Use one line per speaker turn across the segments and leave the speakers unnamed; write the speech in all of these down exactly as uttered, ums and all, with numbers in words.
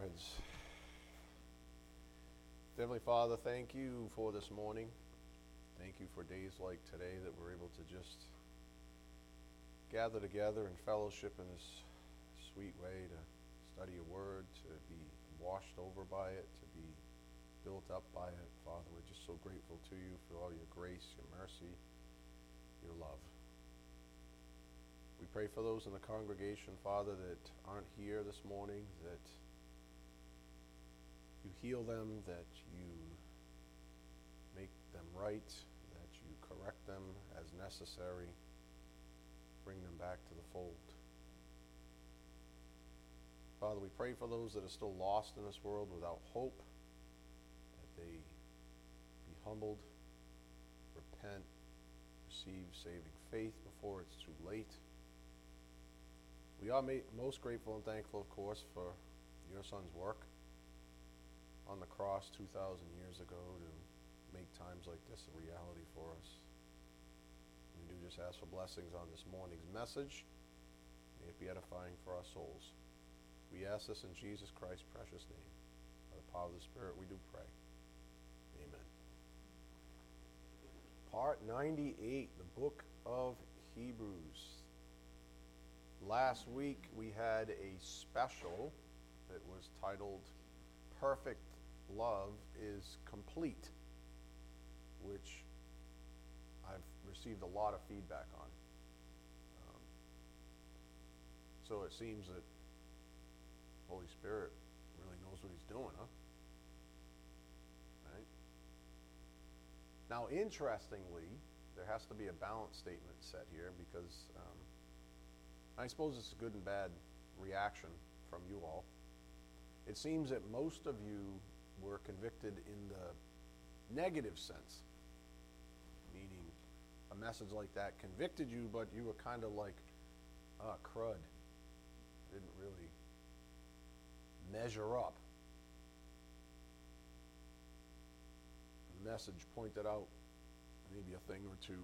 heads. Heavenly Father, thank you for this morning. Thank you for days like today that we're able to just gather together in fellowship in this sweet way to study your word, to be washed over by it, to be built up by it. Father, we're just so grateful to you for all your grace, your mercy, your love. We pray for those in the congregation, Father, that aren't here this morning, that you heal them, that you make them right, that you correct them as necessary, bring them back to the fold. Father, we pray for those that are still lost in this world without hope, that they be humbled, repent, receive saving faith before it's too late. We are most grateful and thankful, of course, for your Son's work on the cross two thousand years ago to make times like this a reality for us. We do just ask for blessings on this morning's message. May it be edifying for our souls. We ask this in Jesus Christ's precious name. By the power of the Spirit we do pray. Amen. Part ninety-eight, the book of Hebrews. Last week we had a special that was titled Perfect Love is Complete, which I've received a lot of feedback on. Um, so it seems that Holy Spirit really knows what he's doing, huh? Right? Now, interestingly, there has to be a balance statement set here because um, I suppose it's a good and bad reaction from you all. It seems that most of you were convicted in the negative sense, meaning a message like that convicted you, but you were kind of like, ah, crud. Didn't really measure up. The message pointed out maybe a thing or two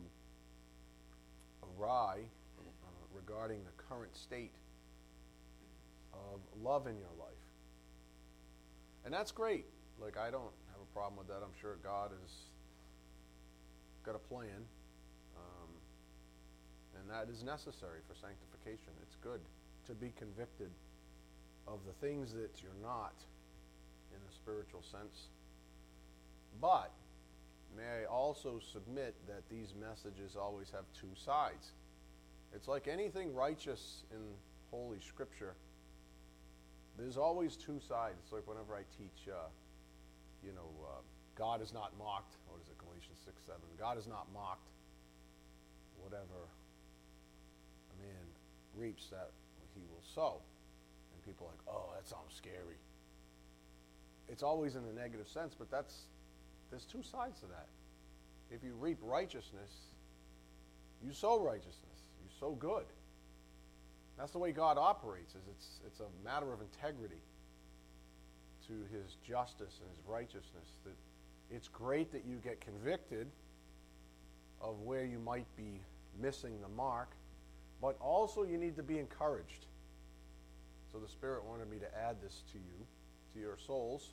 awry uh, regarding the current state of love in your life. And that's great. Like, I don't have a problem with that. I'm sure God has got a plan. Um, and that is necessary for sanctification. It's good to be convicted of the things that you're not in a spiritual sense. But may I also submit that these messages always have two sides. It's like anything righteous in Holy Scripture. There's always two sides. It's like whenever I teach, uh, you know, uh, God is not mocked. What is it, Galatians six, seven? God is not mocked. Whatever a man reaps, that he will sow. And people are like, oh, that sounds scary. It's always in a negative sense, but that's there's two sides to that. If you reap righteousness, you sow righteousness. You sow good. That's the way God operates. Is it's it's a matter of integrity to his justice and his righteousness. That it's great that you get convicted of where you might be missing the mark, but also you need to be encouraged. So the Spirit wanted me to add this to you, to your souls.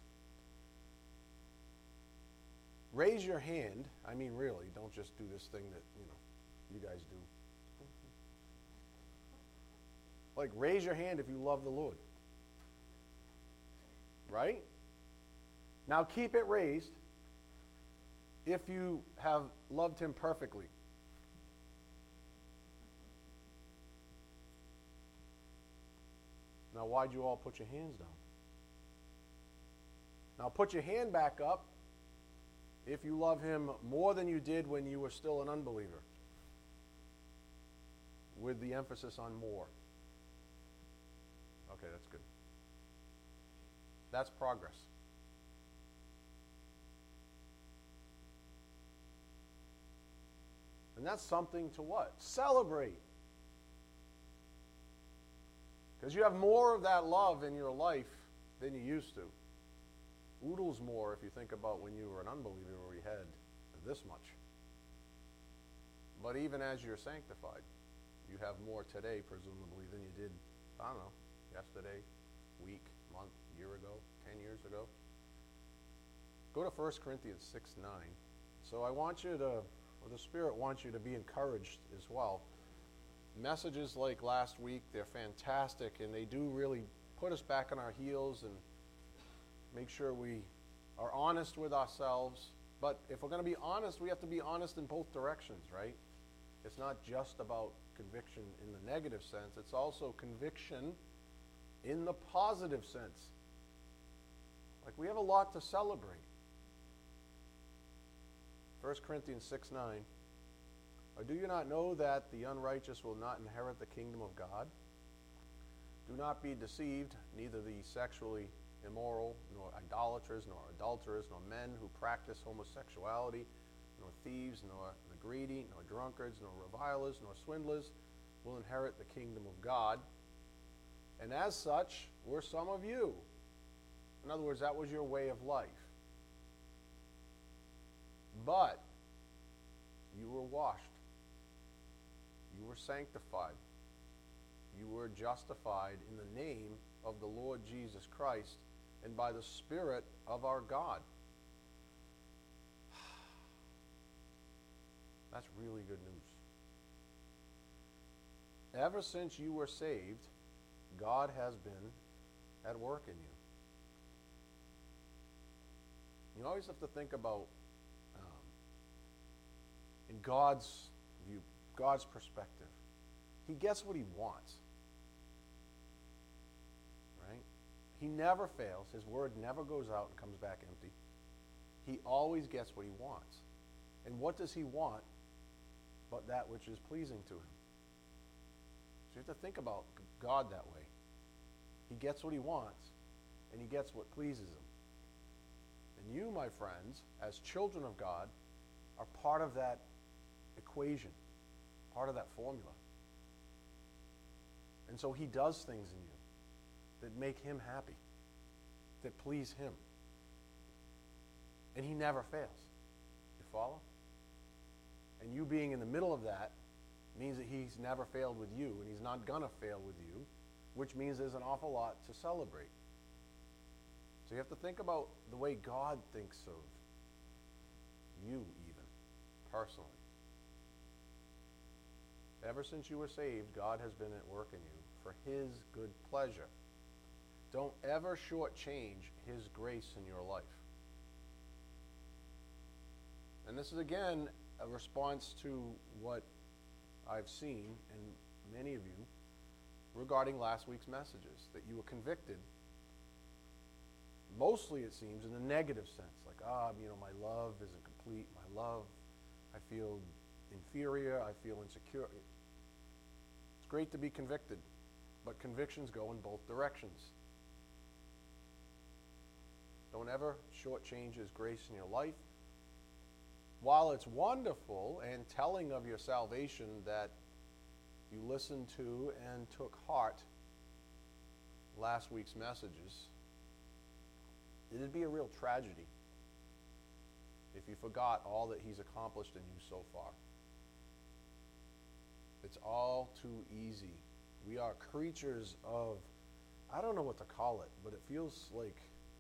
Raise your hand. I mean, really, don't just do this thing that, you know, you guys do. Like, raise your hand if you love the Lord. Right? Now keep it raised if you have loved him perfectly. Now, why'd you all put your hands down? Now put your hand back up if you love him more than you did when you were still an unbeliever, with the emphasis on more. Okay, that's good. That's progress. And that's something to what? Celebrate. Because you have more of that love in your life than you used to. Oodles more if you think about when you were an unbeliever where you had this much. But even as you're sanctified, you have more today, presumably, than you did, I don't know, yesterday, week, month, a year ago, ten years ago. Go to First Corinthians six nine. So I want you to, or the Spirit wants you to be encouraged as well. Messages like last week, they're fantastic, and they do really put us back on our heels and make sure we are honest with ourselves. But if we're going to be honest, we have to be honest in both directions, right? It's not just about conviction in the negative sense. It's also conviction in the positive sense. Like, we have a lot to celebrate. First Corinthians six nine. Or do you not know that the unrighteous will not inherit the kingdom of God? Do not be deceived, neither the sexually immoral, nor idolaters, nor adulterers, nor men who practice homosexuality, nor thieves, nor the greedy, nor drunkards, nor revilers, nor swindlers will inherit the kingdom of God. And as such were some of you. In other words, that was your way of life. But you were washed. You were sanctified. You were justified in the name of the Lord Jesus Christ and by the Spirit of our God. That's really good news. Ever since you were saved, God has been at work in you. You always have to think about, um, in God's view, God's perspective. He gets what he wants. Right? He never fails. His word never goes out and comes back empty. He always gets what he wants. And what does he want but that which is pleasing to him? So you have to think about God that way. He gets what he wants, and he gets what pleases him. And you, my friends, as children of God, are part of that equation, part of that formula. And so he does things in you that make him happy, that please him. And he never fails. You follow? And you being in the middle of that means that he's never failed with you, and he's not going to fail with you, which means there's an awful lot to celebrate. So you have to think about the way God thinks of you, even, personally. Ever since you were saved, God has been at work in you for his good pleasure. Don't ever shortchange his grace in your life. And this is, again, a response to what I've seen in many of you regarding last week's messages, that you were convicted, mostly it seems, in a negative sense. Like, ah, you know, my love isn't complete. My love, I feel inferior. I feel insecure. It's great to be convicted, but convictions go in both directions. Don't ever shortchange his grace in your life. While it's wonderful and telling of your salvation that you listened to and took heart last week's messages, it'd be a real tragedy if you forgot all that he's accomplished in you so far. It's all too easy. We are creatures of, I don't know what to call it, but it feels like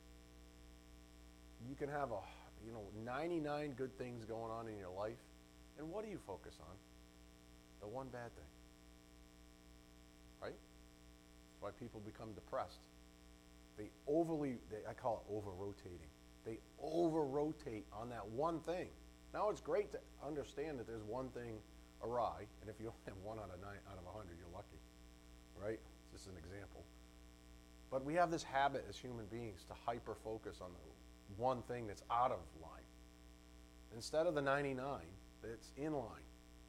you can have a, you know, ninety-nine good things going on in your life, and what do you focus on? The one bad thing. Right? That's why people become depressed. They overly, they, I call it over-rotating. They over-rotate on that one thing. Now, it's great to understand that there's one thing awry, and if you only have one out of nine out of a hundred, you're lucky, right? This is an example. But we have this habit as human beings to hyper-focus on the one thing that's out of line, instead of the ninety-nine that's in line.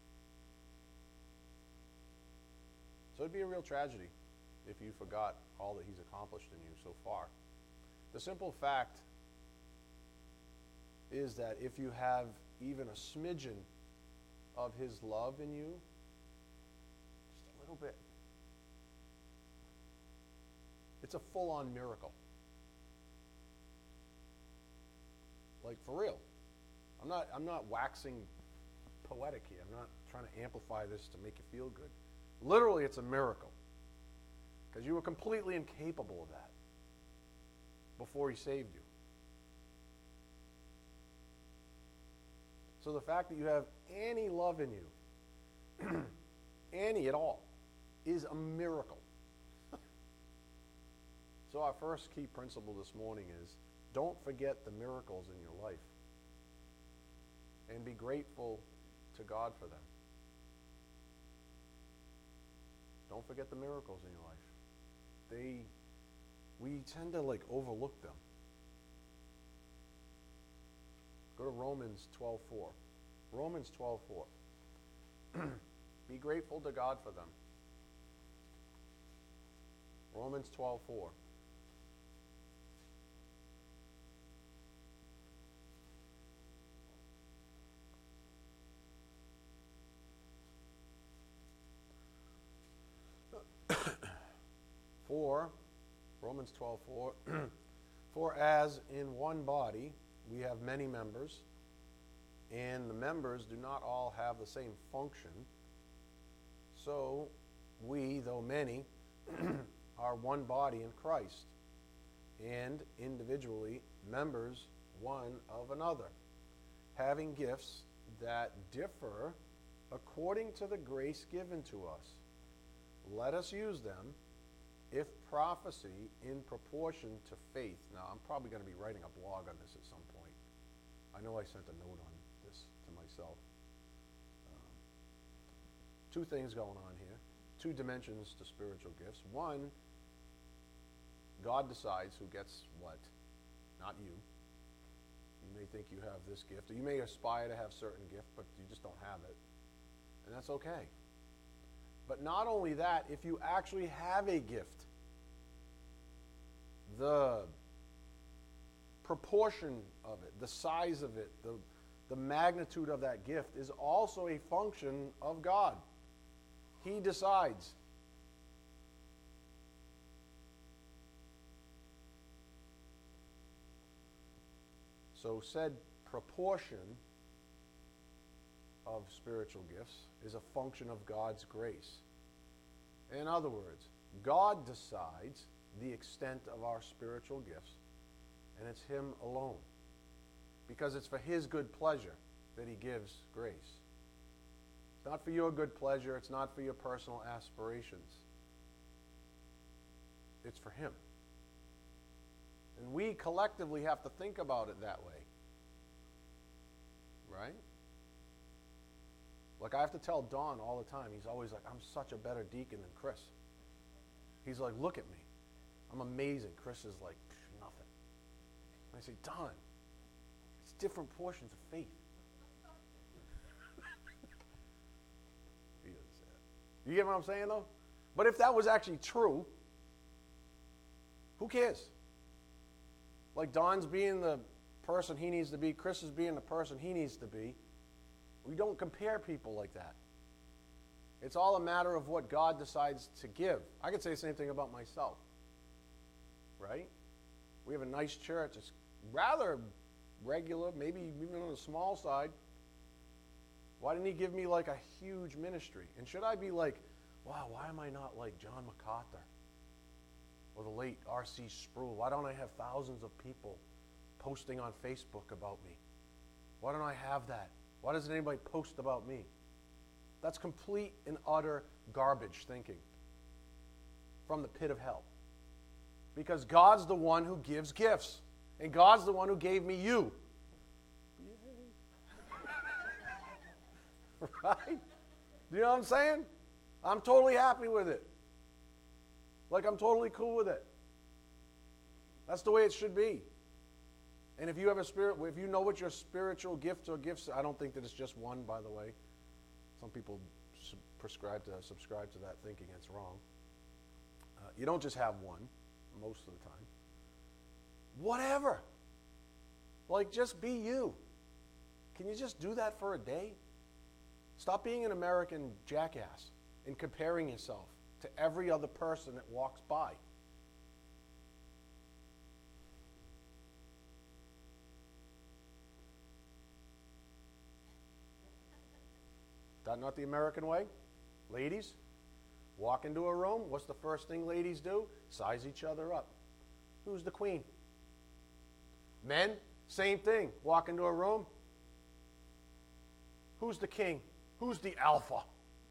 So it'd be a real tragedy if you forgot all that he's accomplished in you so far. The simple fact is that if you have even a smidgen of his love in you, just a little bit, it's a full-on miracle. Like, for real. I'm not, I'm not waxing poetic here. I'm not trying to amplify this to make you feel good. Literally, it's a miracle. Because you were completely incapable of that. before he saved you. So the fact that you have any love in you, any at all, is a miracle. So our first key principle this morning is, don't forget the miracles in your life. And be grateful to God for them. Don't forget the miracles in your life. They, we tend to like overlook them. Go to Romans twelve four. Romans twelve four. Be grateful to God for them. Romans twelve four. For, Romans twelve four, for as in one body we have many members, and the members do not all have the same function, so we, though many, are one body in Christ, and individually members one of another, having gifts that differ according to the grace given to us. Let us use them. If prophecy, in proportion to faith. Now, I'm probably going to be writing a blog on this at some point. I know I sent a note on this to myself. Um, two things going on here. Two dimensions to spiritual gifts. One, God decides who gets what, not you. You may think you have this gift, or you may aspire to have certain gift, but you just don't have it. And that's okay. But not only that, if you actually have a gift, the proportion of it, the size of it, the, the magnitude of that gift is also a function of God. He decides. So said proportion of spiritual gifts is a function of God's grace. In other words, God decides the extent of our spiritual gifts, and it's Him alone. Because it's for His good pleasure that He gives grace. It's not for your good pleasure, it's not for your personal aspirations. It's for Him. And we collectively have to think about it that way. Right? Like, I have to tell Don all the time. He's always like, I'm such a better deacon than Chris. He's like, look at me. I'm amazing. Chris is like, nothing. And I say, Don, it's different portions of faith. He doesn't say that. You get what I'm saying, though? But if that was actually true, who cares? Like, Don's being the person he needs to be. Chris is being the person he needs to be. We don't compare people like that. It's all a matter of what God decides to give. I could say the same thing about myself. Right? We have a nice church. It's rather regular, maybe even on the small side. Why didn't He give me like a huge ministry? And should I be like, wow, why am I not like John MacArthur or the late R C Sproul? Why don't I have thousands of people posting on Facebook about me? Why don't I have that? Why doesn't anybody post about me? That's complete and utter garbage thinking from the pit of hell. Because God's the one who gives gifts. And God's the one who gave me you. Right? Do you know what I'm saying? I'm totally happy with it. Like, I'm totally cool with it. That's the way it should be. And if you have a spirit, if you know what your spiritual gifts or gifts, I don't think that it's just one, by the way. Some people prescribe to subscribe to that thinking it's wrong. Uh, you don't just have one most of the time. Whatever. Like, just be you. Can you just do that for a day? Stop being an American jackass and comparing yourself to every other person that walks by. That not the American way? Ladies, walk into a room. What's the first thing ladies do? Size each other up. Who's the queen? Men, same thing. Walk into a room. Who's the king? Who's the alpha?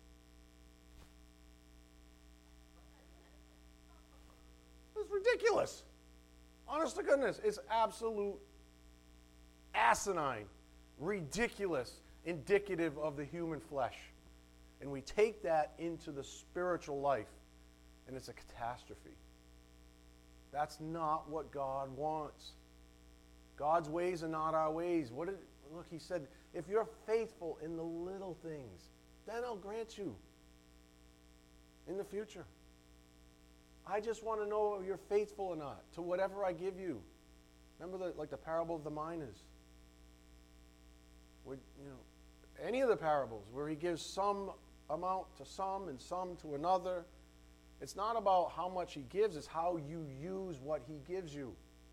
It's ridiculous. Honest to goodness, it's absolute asinine, ridiculous, indicative of the human flesh. And we take that into the spiritual life, and it's a catastrophe. That's not what God wants. God's ways are not our ways. What did, look, he said, if you're faithful in the little things, then I'll grant you in the future. I just want to know if you're faithful or not to whatever I give you. Remember the, like the parable of the minas? Where, you know, any of the parables where he gives some amount to some and some to another. It's not about how much he gives, it's how you use what he gives you.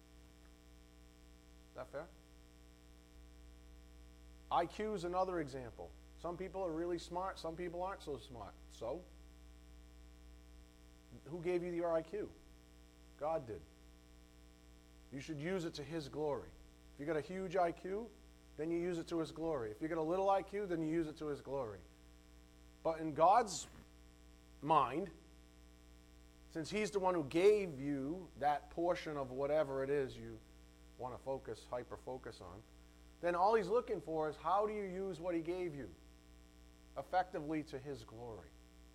Is that fair? I Q is another example. Some people are really smart, some people aren't so smart. So, who gave you your I Q? God did. You should use it to his glory. If you got a huge I Q, then you use it to his glory. If you got a little I Q, then you use it to his glory. But in God's mind, since he's the one who gave you that portion of whatever it is you want to focus, hyper-focus on, then all he's looking for is how do you use what he gave you effectively to his glory.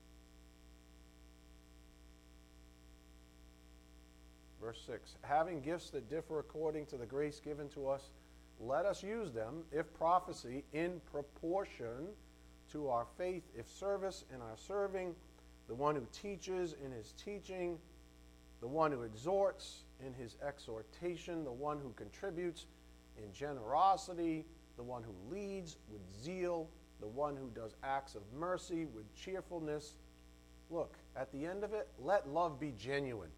Verse six, having gifts that differ according to the grace given to us, let us use them, if prophecy, in proportion to our faith, if service in our serving, the one who teaches in his teaching, the one who exhorts in his exhortation, the one who contributes in generosity, the one who leads with zeal, the one who does acts of mercy with cheerfulness. Look, at the end of it, let love be genuine.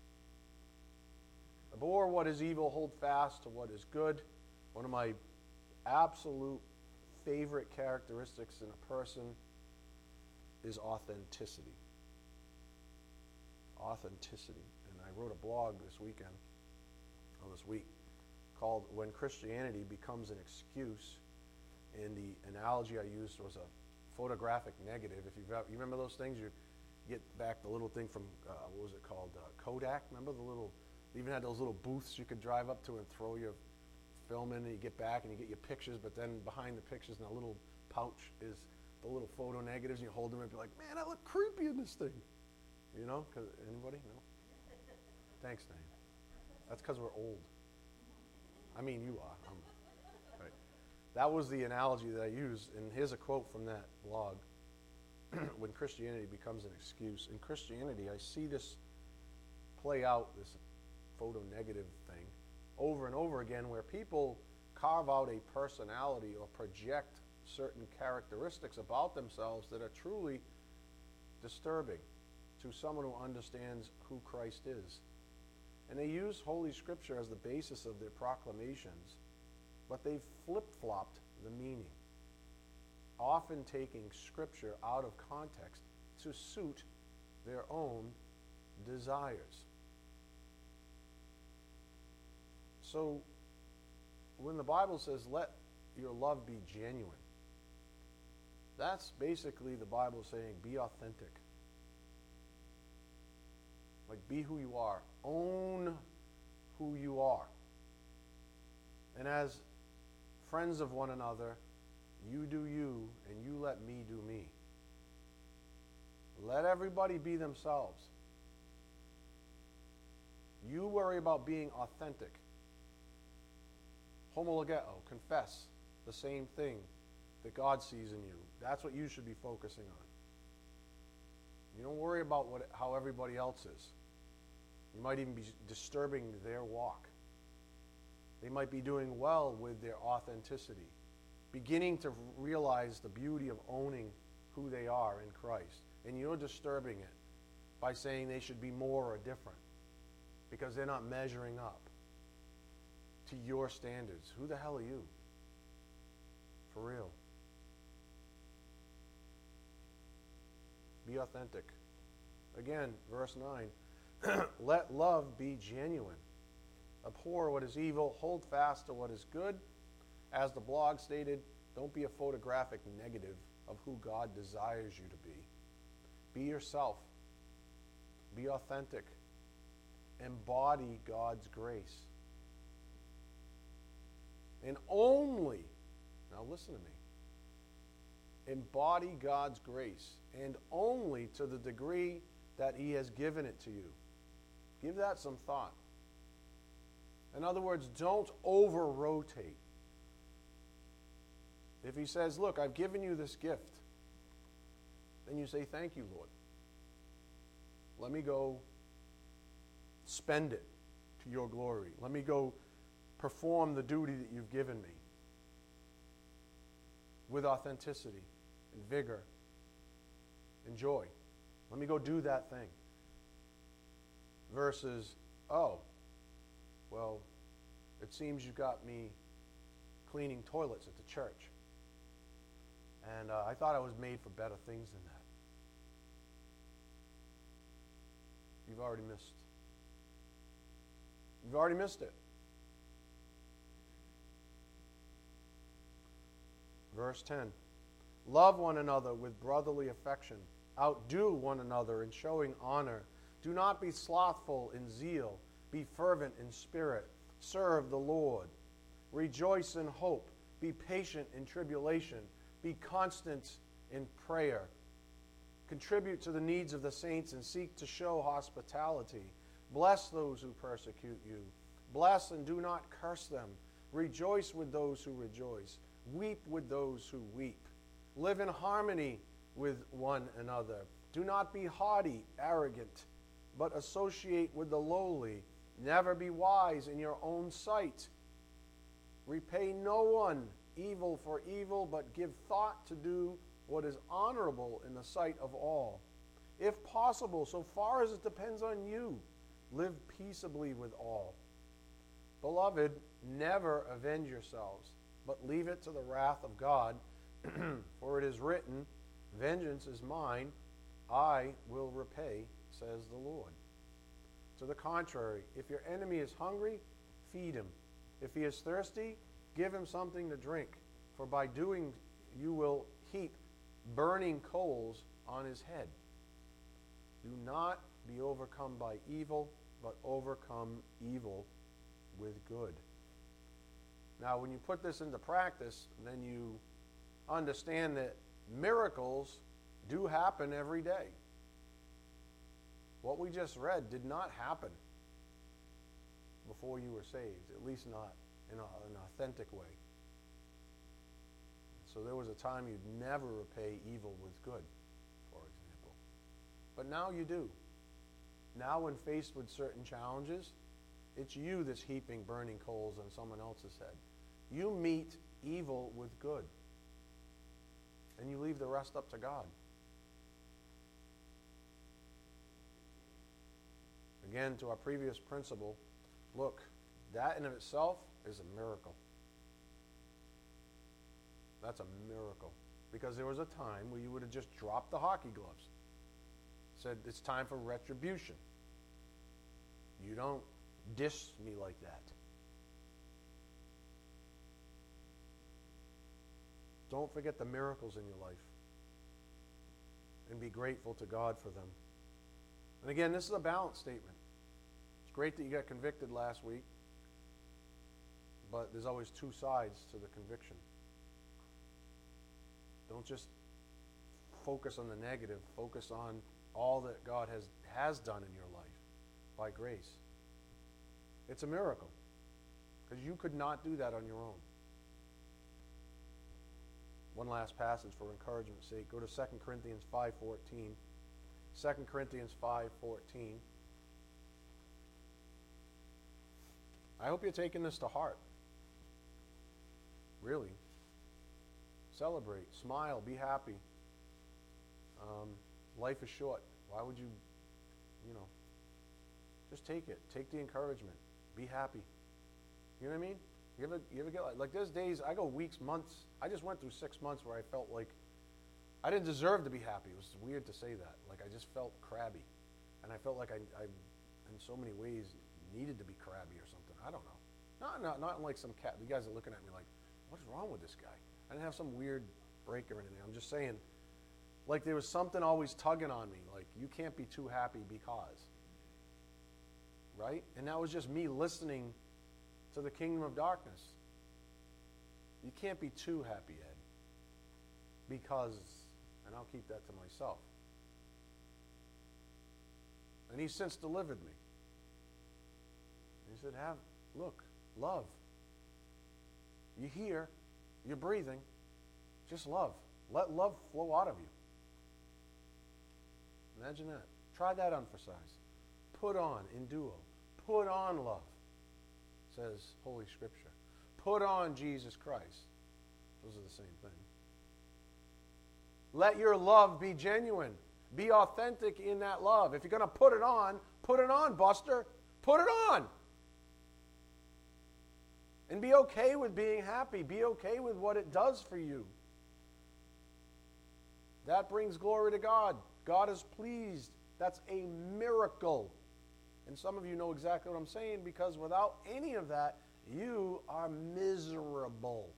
Abhor what is evil, hold fast to what is good. One of my absolute favorite characteristics in a person is authenticity. Authenticity. And I wrote a blog this weekend, or this week, called When Christianity Becomes an Excuse. And the analogy I used was a photographic negative. If you've, you remember those things? You get back the little thing from, uh, what was it called? Uh, Kodak. Remember the little, they even had those little booths you could drive up to and throw your film in, and you get back and you get your pictures, but then behind the pictures in a little pouch is the little photo negatives, and you hold them and be like, man, I look creepy in this thing. You know? Cause, anybody? No? Thanks, Diane. That's because we're old. I mean, you are. I'm, right. That was the analogy that I used, and here's a quote from that blog. When Christianity becomes an excuse. In Christianity, I see this play out, this photo negative thing, over and over again, where people carve out a personality or project certain characteristics about themselves that are truly disturbing to someone who understands who Christ is. And they use Holy Scripture as the basis of their proclamations, but they've flip-flopped the meaning, often taking Scripture out of context to suit their own desires. So, when the Bible says, let your love be genuine, that's basically the Bible saying, be authentic. Like, be who you are. Own who you are. And as friends of one another, you do you, and you let me do me. Let everybody be themselves. You worry about being authentic. Homologeo, confess the same thing that God sees in you. That's what you should be focusing on. You don't worry about what, how everybody else is. You might even be disturbing their walk. They might be doing well with their authenticity, beginning to realize the beauty of owning who they are in Christ. And you're disturbing it by saying they should be more or different because they're not measuring up to your standards. Who the hell are you? For real. Be authentic. Again, verse nine. Let love be genuine. Abhor what is evil. Hold fast to what is good. As the blog stated, don't be a photographic negative of who God desires you to be. Be yourself. Be authentic. Embody God's grace. And only, now listen to me, embody God's grace, and only to the degree that He has given it to you. Give that some thought. In other words, don't over-rotate. If He says, look, I've given you this gift, then you say, thank you, Lord. Let me go spend it to your glory. Let me go perform the duty that you've given me with authenticity and vigor and joy. Let me go do that thing. Versus, oh, well, it seems you got me cleaning toilets at the church. And uh, I thought I was made for better things than that. You've already missed. You've already missed it. Verse ten. Love one another with brotherly affection. Outdo one another in showing honor. Do not be slothful in zeal. Be fervent in spirit. Serve the Lord. Rejoice in hope. Be patient in tribulation. Be constant in prayer. Contribute to the needs of the saints and seek to show hospitality. Bless those who persecute you. Bless and do not curse them. Rejoice with those who rejoice. Weep with those who weep. Live in harmony with one another. Do not be haughty, arrogant, but associate with the lowly. Never be wise in your own sight. Repay no one evil for evil, but give thought to do what is honorable in the sight of all. If possible, so far as it depends on you, live peaceably with all. Beloved, never avenge yourselves, but leave it to the wrath of God. For it is written, vengeance is mine, I will repay, says the Lord. To the contrary, if your enemy is hungry, feed him. If he is thirsty, give him something to drink. For by doing you will heap burning coals on his head. Do not be overcome by evil, but overcome evil with good. Now, when you put this into practice, then you understand that miracles do happen every day. What we just read did not happen before you were saved, at least not in a, an authentic way. So there was a time you'd never repay evil with good, for example. But now you do. Now when faced with certain challenges, it's you that's heaping burning coals on someone else's head. You meet evil with good. And you leave the rest up to God. Again, to our previous principle, look, that in of itself is a miracle. That's a miracle. Because there was a time where you would have just dropped the hockey gloves. Said, it's time for retribution. You don't dish me like that. Don't forget the miracles in your life. And be grateful to God for them. And again, this is a balance statement. It's great that you got convicted last week. But there's always two sides to the conviction. Don't just focus on the negative. Focus on all that God has, has done in your life by grace. It's a miracle. Because you could not do that on your own. One last passage for encouragement's sake. Go to Second Corinthians five fourteen. Second Corinthians five fourteen. I hope you're taking this to heart. Really. Celebrate. Smile. Be happy. Um, life is short. Why would you, you know, just take it. Take the encouragement. Be happy. You know what I mean? You ever, you ever get like, like there's days, I go weeks, months. I just went through six months where I felt like I didn't deserve to be happy. It was weird to say that. Like I just felt crabby. And I felt like I, I in so many ways, needed to be crabby or something. I I don't know. Not, not, not like some cat. You guys are looking at me like, what's wrong with this guy? I didn't have some weird break or anything. I'm just saying, like there was something always tugging on me. Like, you can't be too happy because. Right? And that was just me listening to the kingdom of darkness. You can't be too happy, Ed. Because, and I'll keep that to myself. And he's since delivered me. He said, have, look, love. You're here, you're breathing, just love. Let love flow out of you. Imagine that. Try that on for size. Put on, endure. Put on love, says Holy Scripture. Put on Jesus Christ. Those are the same thing. Let your love be genuine. Be authentic in that love. If you're going to put it on, put it on, Buster. Put it on. And be okay with being happy. Be okay with what it does for you. That brings glory to God. God is pleased. That's a miracle. And some of you know exactly what I'm saying, because without any of that, you are miserable.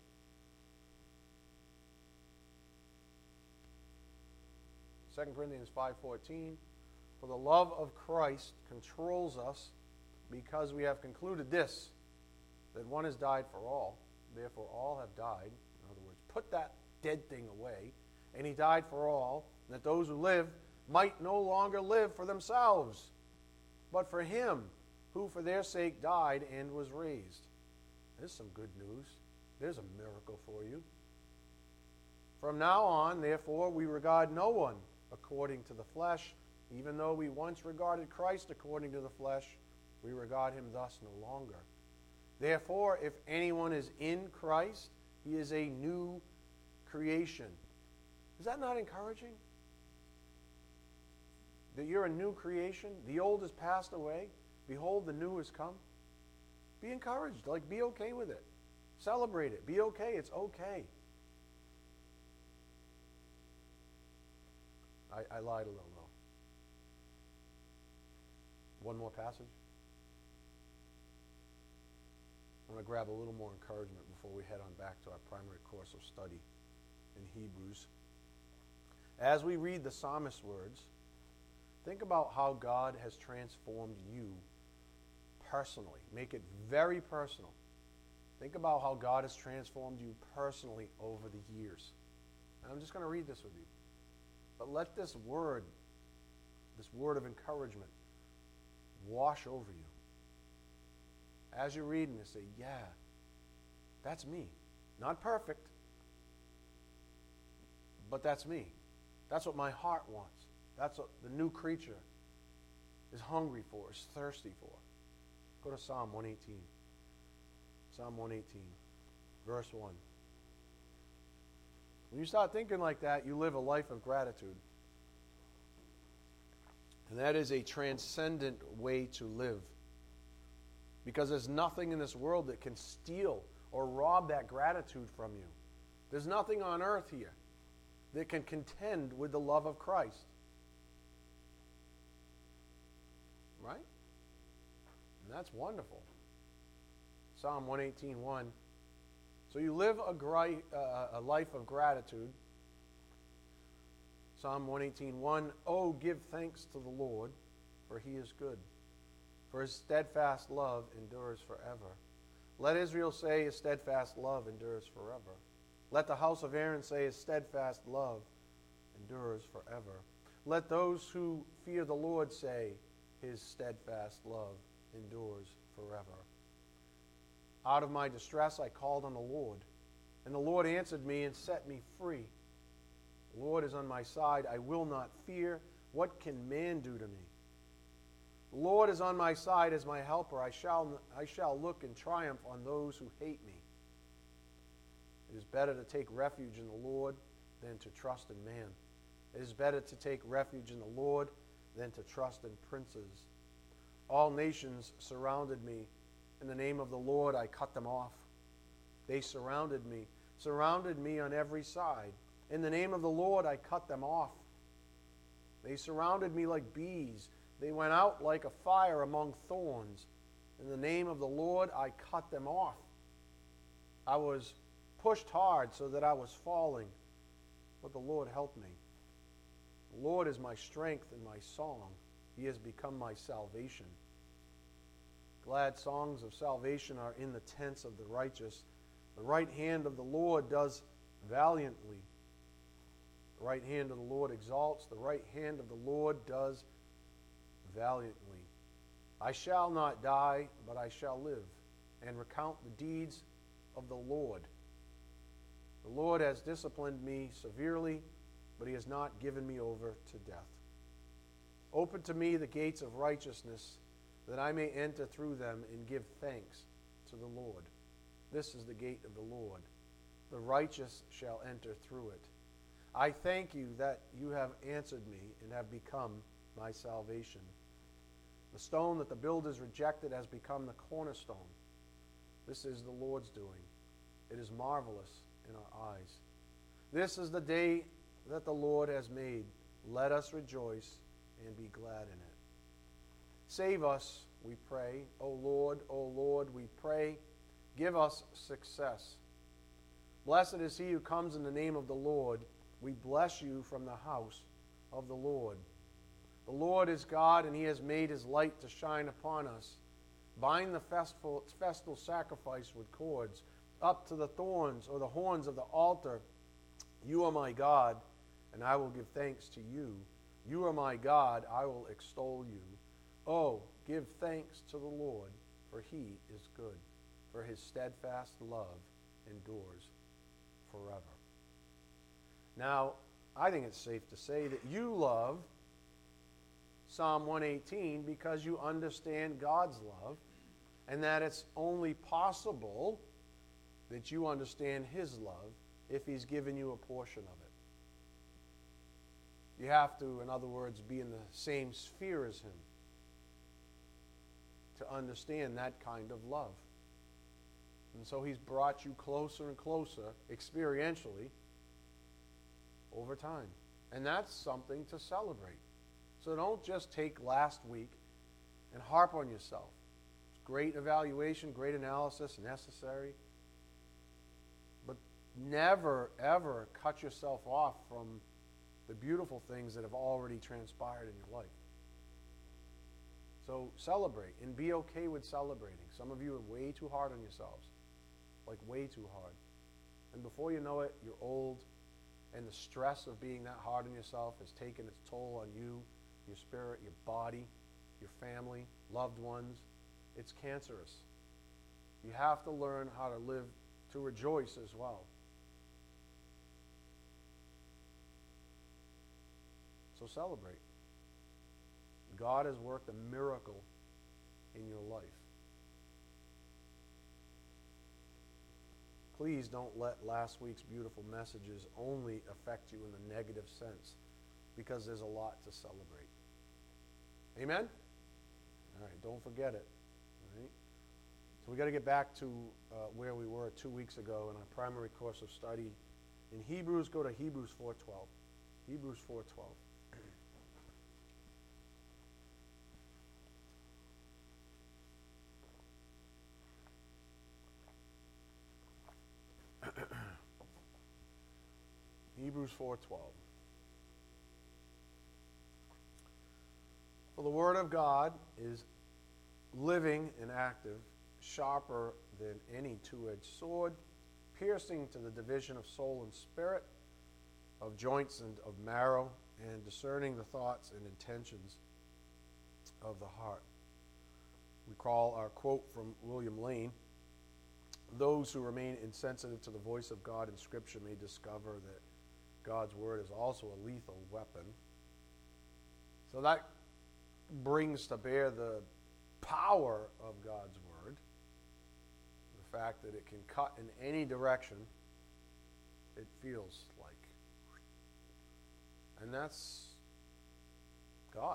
Second Corinthians five fourteen, for the love of Christ controls us, because we have concluded this, that one has died for all, therefore all have died. In other words, put that dead thing away. And he died for all, that those who live might no longer live for themselves, but for him who for their sake died and was raised. There's some good news. There's a miracle for you. From now on, therefore, we regard no one according to the flesh. Even though we once regarded Christ according to the flesh, we regard him thus no longer. Therefore, if anyone is in Christ, he is a new creation. Is that not encouraging? That you're a new creation? The old has passed away. Behold, the new has come. Be encouraged. Like, be okay with it. Celebrate it. Be okay. It's okay. I, I lied a little, though. One more passage. I'm going to grab a little more encouragement before we head on back to our primary course of study in Hebrews. As we read the psalmist's words, think about how God has transformed you personally. Make it very personal. Think about how God has transformed you personally over the years. And I'm just going to read this with you. But let this word, this word of encouragement, wash over you. As you're reading this, say, yeah, that's me. Not perfect, but that's me. That's what my heart wants. That's what the new creature is hungry for, is thirsty for. Go to Psalm one eighteen. Psalm one eighteen, verse one. When you start thinking like that, you live a life of gratitude. And that is a transcendent way to live. Because there's nothing in this world that can steal or rob that gratitude from you. There's nothing on earth here that can contend with the love of Christ. Right? And that's wonderful. Psalm one eighteen, one. So you live a, gri- uh, a life of gratitude. Psalm one eighteen, one. Oh, give thanks to the Lord, for he is good. For his steadfast love endures forever. Let Israel say his steadfast love endures forever. Let the house of Aaron say his steadfast love endures forever. Let those who fear the Lord say his steadfast love endures forever. Out of my distress I called on the Lord, and the Lord answered me and set me free. The Lord is on my side. I will not fear. What can man do to me? The Lord is on my side as my helper. I shall, I shall look in triumph on those who hate me. It is better to take refuge in the Lord than to trust in man. It is better to take refuge in the Lord than to trust in princes. All nations surrounded me. In the name of the Lord I cut them off. They surrounded me, surrounded me on every side. In the name of the Lord I cut them off. They surrounded me like bees. They went out like a fire among thorns. In the name of the Lord, I cut them off. I was pushed hard so that I was falling, but the Lord helped me. The Lord is my strength and my song. He has become my salvation. Glad songs of salvation are in the tents of the righteous. The right hand of the Lord does valiantly. The right hand of the Lord exalts. The right hand of the Lord does valiantly. I shall not die, but I shall live, and recount the deeds of the Lord. The Lord has disciplined me severely, but he has not given me over to death. Open to me the gates of righteousness, that I may enter through them and give thanks to the Lord. This is the gate of the Lord. The righteous shall enter through it. I thank you that you have answered me and have become my salvation. The stone that the builders rejected has become the cornerstone. This is the Lord's doing. It is marvelous in our eyes. This is the day that the Lord has made. Let us rejoice and be glad in it. Save us, we pray. O Lord, O Lord, we pray. Give us success. Blessed is he who comes in the name of the Lord. We bless you from the house of the Lord. The Lord is God, and he has made his light to shine upon us. Bind the festal, festal sacrifice with cords up to the thorns or the horns of the altar. You are my God, and I will give thanks to you. You are my God, I will extol you. Oh, give thanks to the Lord, for he is good, for his steadfast love endures forever. Now, I think it's safe to say that you love Psalm one eighteen because you understand God's love, and that it's only possible that you understand his love if he's given you a portion of it. You have to, in other words, be in the same sphere as him to understand that kind of love. And so he's brought you closer and closer, experientially, over time. And that's something to celebrate. So don't just take last week and harp on yourself. It's great evaluation, great analysis, necessary. But never, ever cut yourself off from the beautiful things that have already transpired in your life. So celebrate and be okay with celebrating. Some of you are way too hard on yourselves, like way too hard. And before you know it, you're old, and the stress of being that hard on yourself has taken its toll on you, your spirit, your body, your family, loved ones. It's cancerous. You have to learn how to live, to rejoice as well. So celebrate. God has worked a miracle in your life. Please don't let last week's beautiful messages only affect you in the negative sense, because there's a lot to celebrate. Amen? All right, don't forget it. All right? So we got to get back to uh, where we were two weeks ago in our primary course of study. In Hebrews, go to Hebrews four twelve. Hebrews four twelve. Hebrews four twelve. For the word of God is living and active, sharper than any two-edged sword, piercing to the division of soul and spirit, of joints and of marrow, and discerning the thoughts and intentions of the heart. We call our quote from William Lane, "Those who remain insensitive to the voice of God in Scripture may discover that God's word is also a lethal weapon." So that brings to bear the power of God's word, the fact that it can cut in any direction it feels like. And that's God.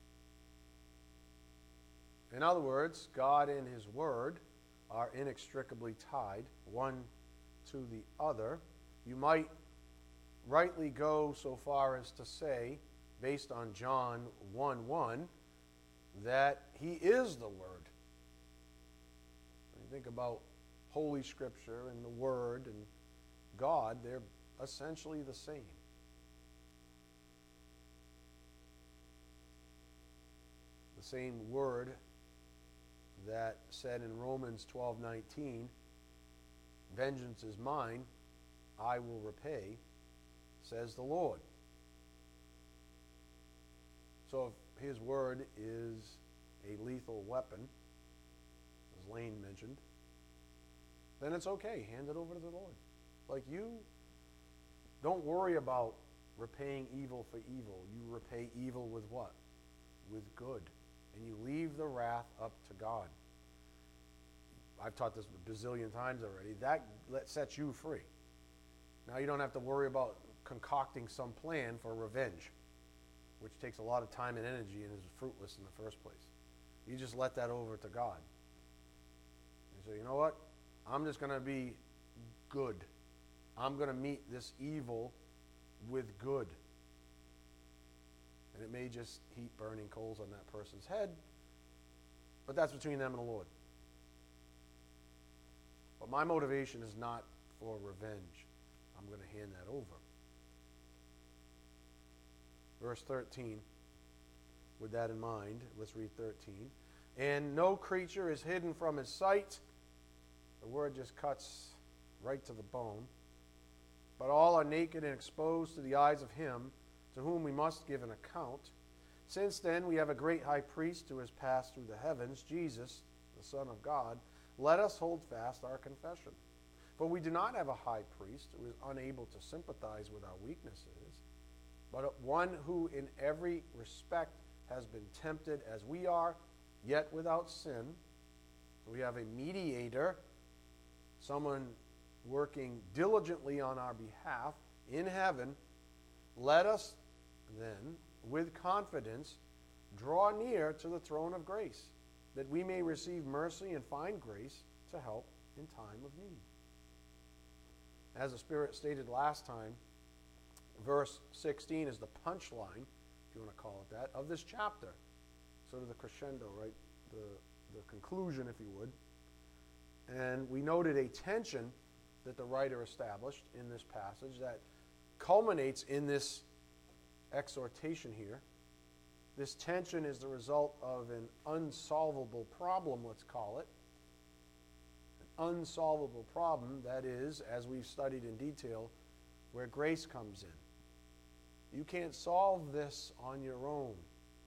In other words, God and his word are inextricably tied, one to the other. You might rightly go so far as to say, based on John one one, that he is the Word. think about Holy Scripture and the Word and God, they're essentially the same. The same word that said in Romans twelve nineteen, vengeance is mine, I will repay, says the Lord. So if his word is a lethal weapon, as Lane mentioned, then it's okay. Hand it over to the Lord. Like, you don't worry about repaying evil for evil. You repay evil with what? With good. And you leave the wrath up to God. I've taught this a bazillion times already. That sets you free. Now you don't have to worry about concocting some plan for revenge, which takes a lot of time and energy and is fruitless in the first place. You just let that over to God. And say, you know what? I'm just going to be good. I'm going to meet this evil with good. And it may just heap burning coals on that person's head, but that's between them and the Lord. But my motivation is not for revenge. I'm going to hand that over. Verse thirteen, with that in mind, let's read thirteen. And no creature is hidden from his sight. The word just cuts right to the bone. But all are naked and exposed to the eyes of him to whom we must give an account. Since then we have a great high priest who has passed through the heavens, Jesus, the Son of God. Let us hold fast our confession. For we do not have a high priest who is unable to sympathize with our weaknesses, but one who in every respect has been tempted as we are, yet without sin. We have a mediator, someone working diligently on our behalf in heaven. Let us then, with confidence, draw near to the throne of grace, that we may receive mercy and find grace to help in time of need. As the Spirit stated last time, verse sixteen is the punchline, if you want to call it that, of this chapter. Sort of the crescendo, right? The, the conclusion, if you would. And we noted a tension that the writer established in this passage that culminates in this exhortation here. This tension is the result of an unsolvable problem, let's call it. An unsolvable problem, that is, as we've studied in detail, where grace comes in. You can't solve this on your own.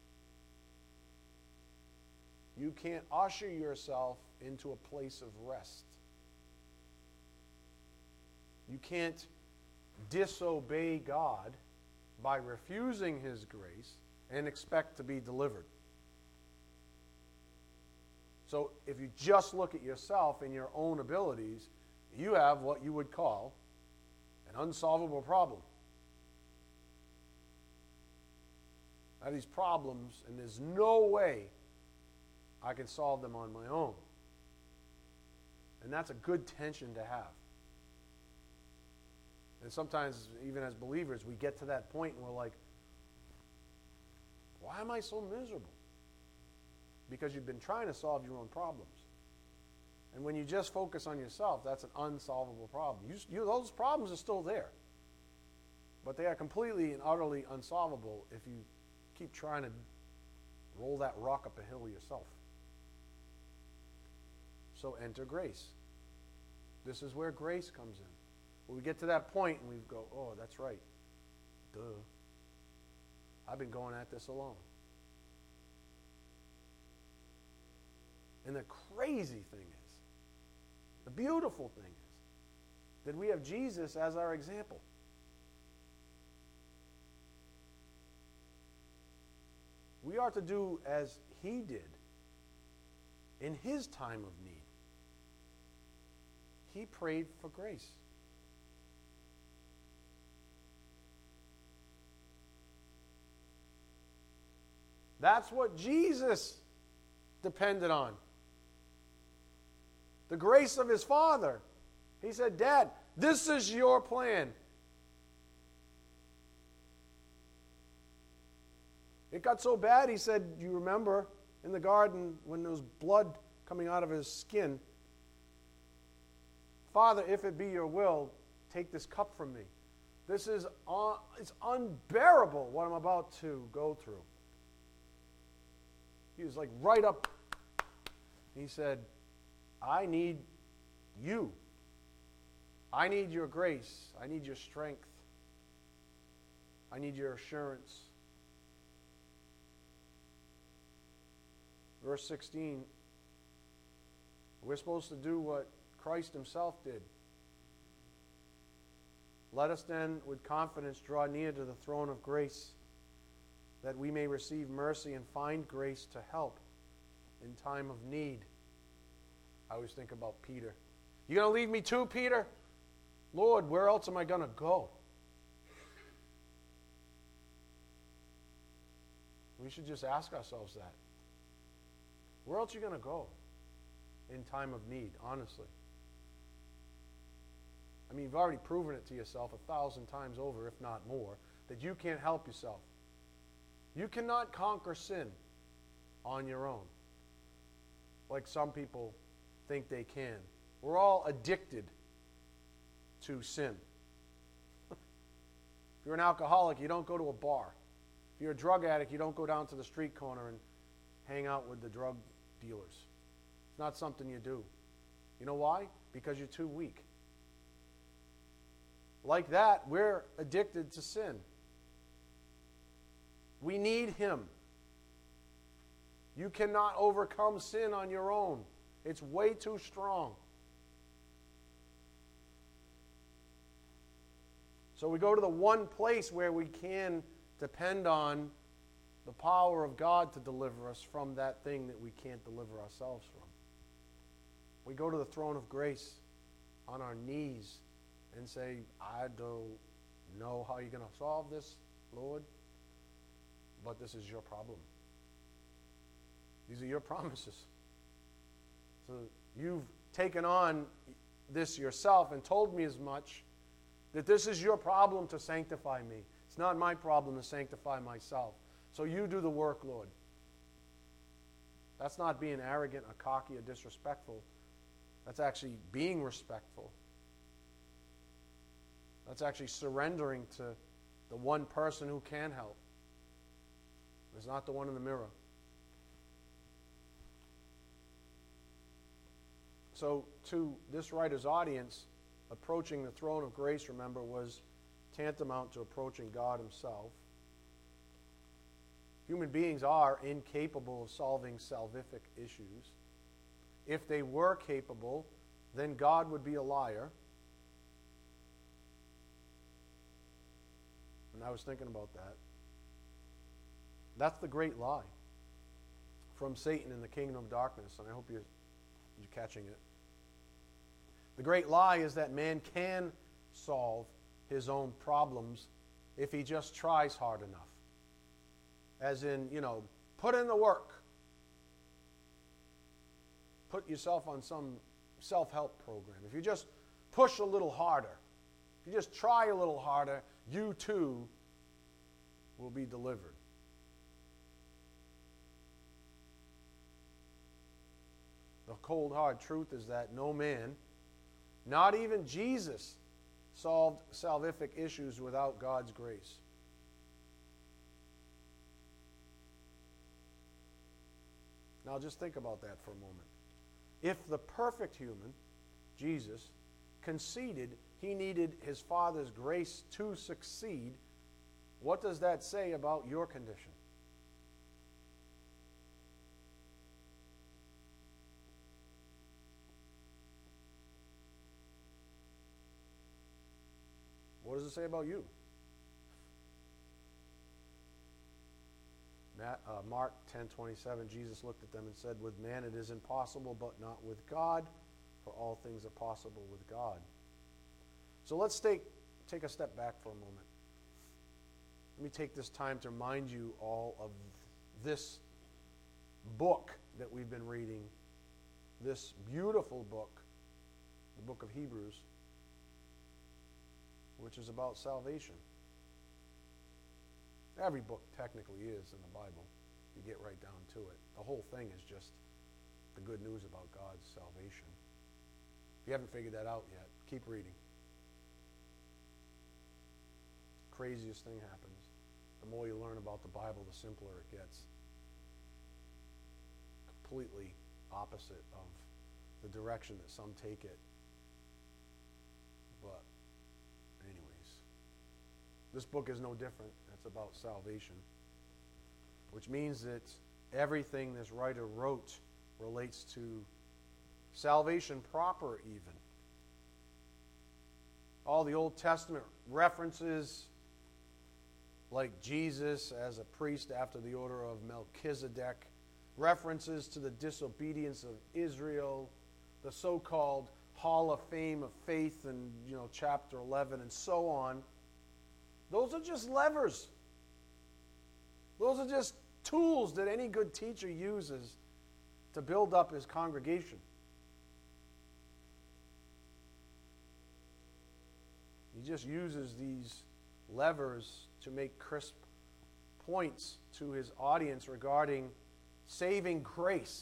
You can't usher yourself into a place of rest. You can't disobey God by refusing his grace and expect to be delivered. So if you just look at yourself and your own abilities, you have what you would call an unsolvable problem. I have these problems, and there's no way I can solve them on my own. And that's a good tension to have. And sometimes, even as believers, we get to that point and we're like, why am I so miserable? Because you've been trying to solve your own problems. And when you just focus on yourself, that's an unsolvable problem. You, you, those problems are still there. But they are completely and utterly unsolvable if you keep trying to roll that rock up a hill yourself. So enter grace. This is where grace comes in. When we get to that point and we go, oh, that's right. Duh. I've been going at this alone. And the crazy thing is, the beautiful thing is, that we have Jesus as our example. We are to do as he did in his time of need. He prayed for grace. That's what Jesus depended on. The grace of his Father. He said, Dad, this is your plan. It got so bad, he said, you remember in the garden when there was blood coming out of his skin, Father, if it be your will, take this cup from me. This is un- it's unbearable what I'm about to go through. He was like right up. He said, I need you. I need your grace. I need your strength. I need your assurance. Verse sixteen, we're supposed to do what Christ himself did. Let us then with confidence draw near to the throne of grace, that we may receive mercy and find grace to help in time of need. I always think about Peter. You going to leave me too, Peter? Lord, where else am I going to go? We should just ask ourselves that. Where else are you going to go in time of need, honestly? I mean, you've already proven it to yourself a thousand times over, if not more, that you can't help yourself. You cannot conquer sin on your own, like some people think they can. We're all addicted to sin. If you're an alcoholic, you don't go to a bar. If you're a drug addict, you don't go down to the street corner and hang out with the drug dealers. It's not something you do. You know why? Because you're too weak. Like that, we're addicted to sin. We need him. You cannot overcome sin on your own. It's way too strong. So we go to the one place where we can depend on the power of God to deliver us from that thing that we can't deliver ourselves from. We go to the throne of grace on our knees and say, I don't know how you're going to solve this, Lord, but this is your problem. These are your promises. So you've taken on this yourself and told me as much, that this is your problem to sanctify me. It's not my problem to sanctify myself. So you do the work, Lord. That's not being arrogant or cocky or disrespectful. That's actually being respectful. That's actually surrendering to the one person who can help. It's not the one in the mirror. So to this writer's audience, approaching the throne of grace, remember, was tantamount to approaching God himself. Human beings are incapable of solving salvific issues. If they were capable, then God would be a liar. And I was thinking about that. That's the great lie from Satan in the kingdom of darkness, and I hope you're, you're catching it. The great lie is that man can solve his own problems if he just tries hard enough. As in, you know, put in the work. Put yourself on some self-help program. If you just push a little harder, if you just try a little harder, you too will be delivered. The cold, hard truth is that no man, not even Jesus, solved salvific issues without God's grace. Now just think about that for a moment. If the perfect human, Jesus, conceded he needed his Father's grace to succeed, what does that say about your condition? What does it say about you? Matt, uh, Mark ten twenty-seven, Jesus looked at them and said, with man it is impossible, but not with God, for all things are possible with God. So let's take, take a step back for a moment. Let me take this time to remind you all of this book that we've been reading, this beautiful book, the book of Hebrews, which is about salvation. Every book technically is in the Bible. You get right down to it. The whole thing is just the good news about God's salvation. If you haven't figured that out yet, keep reading. Craziest thing happens. The more you learn about the Bible, the simpler it gets. Completely opposite of the direction that some take it. But anyways, this book is no different. It's about salvation, which means that everything this writer wrote relates to salvation proper even. All the Old Testament references, like Jesus as a priest after the order of Melchizedek, references to the disobedience of Israel, the so-called Hall of Fame of Faith in, you know, chapter eleven and so on. Those are just levers. Those are just tools that any good teacher uses to build up his congregation. He just uses these levers to make crisp points to his audience regarding saving grace.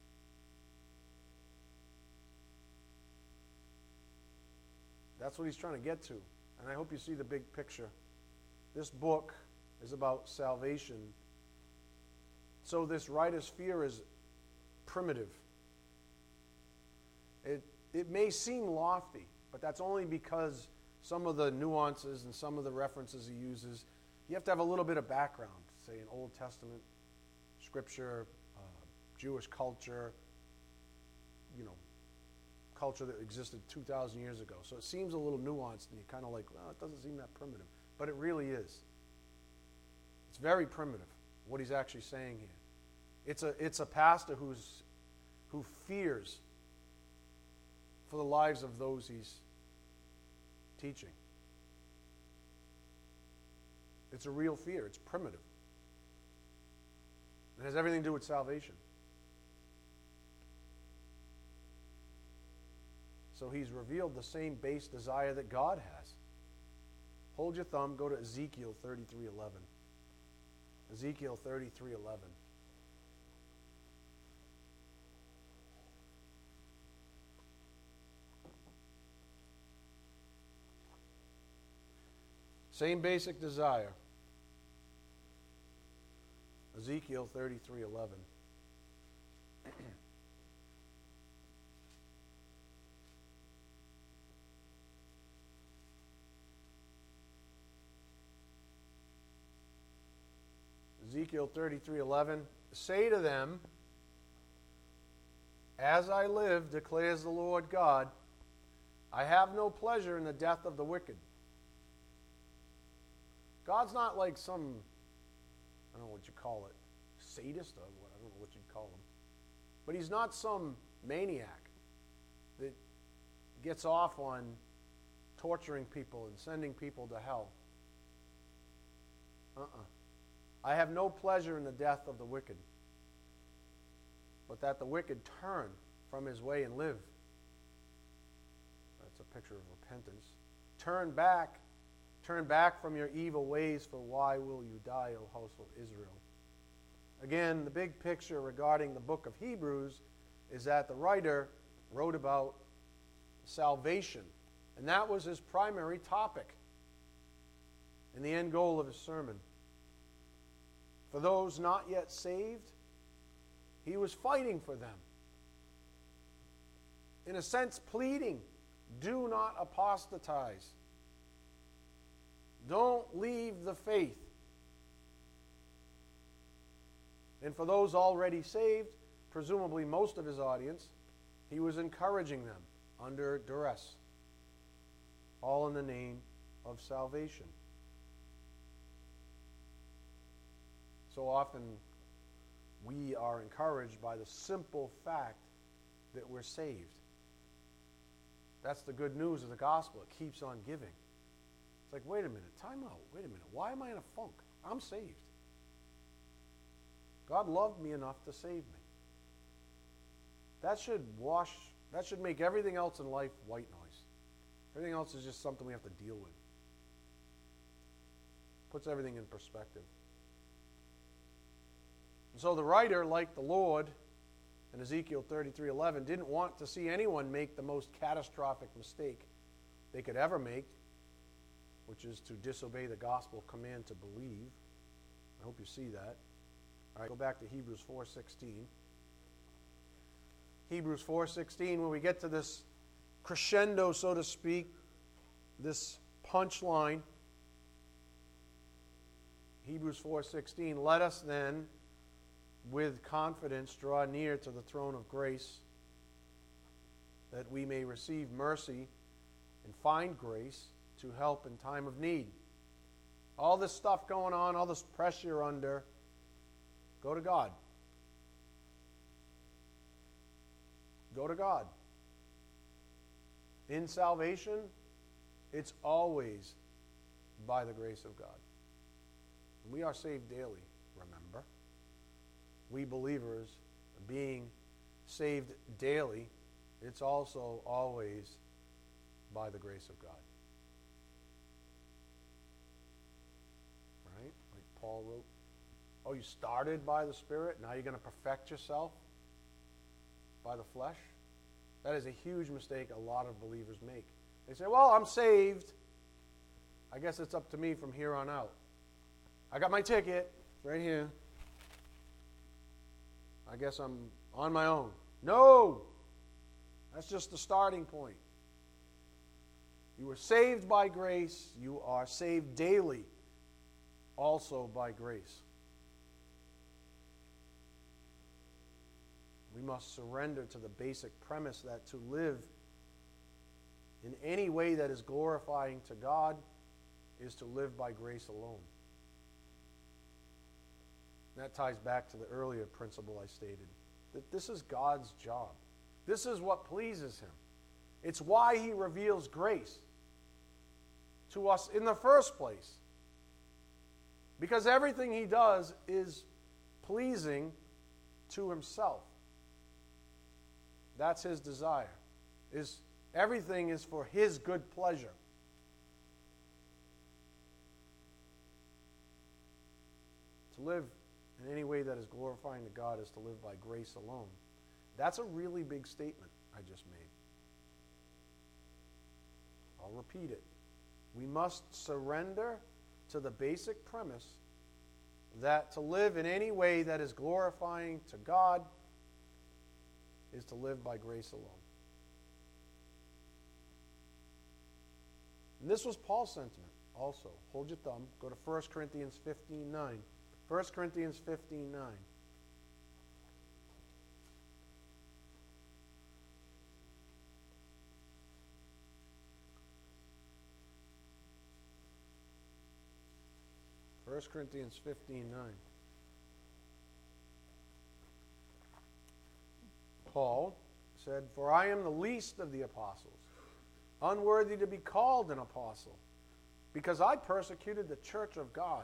That's what he's trying to get to. And I hope you see the big picture. This book is about salvation. So this writer's fear is primitive. It, it may seem lofty, but that's only because some of the nuances and some of the references he uses, you have to have a little bit of background, say in Old Testament scripture, uh, Jewish culture, you know, culture that existed two thousand years ago. So it seems a little nuanced, and you're kind of like, well, it doesn't seem that primitive. But it really is. It's very primitive, what he's actually saying here. It's a, it's a pastor who's, who fears for the lives of those he's teaching. It's a real fear. It's primitive. It has everything to do with salvation. So he's revealed the same base desire that God has. Hold your thumb, go to Ezekiel thirty-three eleven. Ezekiel thirty-three eleven. Same basic desire. Ezekiel thirty-three eleven. Ezekiel thirty-three eleven. Say to them, as I live, declares the Lord God, I have no pleasure in the death of the wicked. God's not like some, I don't know what you call it, sadist or what, I don't know what you'd call him. But he's not some maniac that gets off on torturing people and sending people to hell. Uh-uh. I have no pleasure in the death of the wicked, but that the wicked turn from his way and live. That's a picture of repentance. Turn back, turn back from your evil ways, for why will you die, O house of Israel? Again, the big picture regarding the book of Hebrews is that the writer wrote about salvation, and that was his primary topic and the end goal of his sermon. For those not yet saved, he was fighting for them. In a sense, pleading, do not apostatize. Don't leave the faith. And for those already saved, presumably most of his audience, he was encouraging them under duress, all in the name of salvation. So often we are encouraged by the simple fact that we're saved. That's the good news of the gospel. It keeps on giving. It's like, wait a minute, time out. Wait a minute. Why am I in a funk? I'm saved. God loved me enough to save me. That should wash, that should make everything else in life white noise. Everything else is just something we have to deal with. Puts everything in perspective. And so the writer, like the Lord, and Ezekiel thirty-three eleven didn't want to see anyone make the most catastrophic mistake they could ever make, which is to disobey the gospel command to believe. I hope you see that. All right, go back to Hebrews four sixteen. Hebrews four sixteen, when we get to this crescendo, so to speak, this punchline. Hebrews four sixteen, let us then with confidence draw near to the throne of grace, that we may receive mercy and find grace to help in time of need. All this stuff going on, all this pressure you're under, go to God. Go to God. In salvation, it's always by the grace of God. We are saved daily, remember. We believers being saved daily, it's also always by the grace of God. Right? Like Paul wrote, oh, you started by the Spirit, now you're going to perfect yourself by the flesh? That is a huge mistake a lot of believers make. They say, well, I'm saved. I guess it's up to me from here on out. I got my ticket right here. I guess I'm on my own. No! That's just the starting point. You were saved by grace. You are saved daily, also by grace. We must surrender to the basic premise that to live in any way that is glorifying to God is to live by grace alone. That ties back to the earlier principle I stated, that this is God's job. This is what pleases Him. It's why He reveals grace to us in the first place. Because everything He does is pleasing to Himself. That's His desire. Is everything is for His good pleasure. To live in any way that is glorifying to God is to live by grace alone. That's a really big statement I just made. I'll repeat it. We must surrender to the basic premise that to live in any way that is glorifying to God is to live by grace alone. And this was Paul's sentiment also. Hold your thumb. Go to First Corinthians fifteen nine. First Corinthians fifteen nine. First Corinthians fifteen nine. Paul said, "For I am the least of the apostles, unworthy to be called an apostle, because I persecuted the church of God.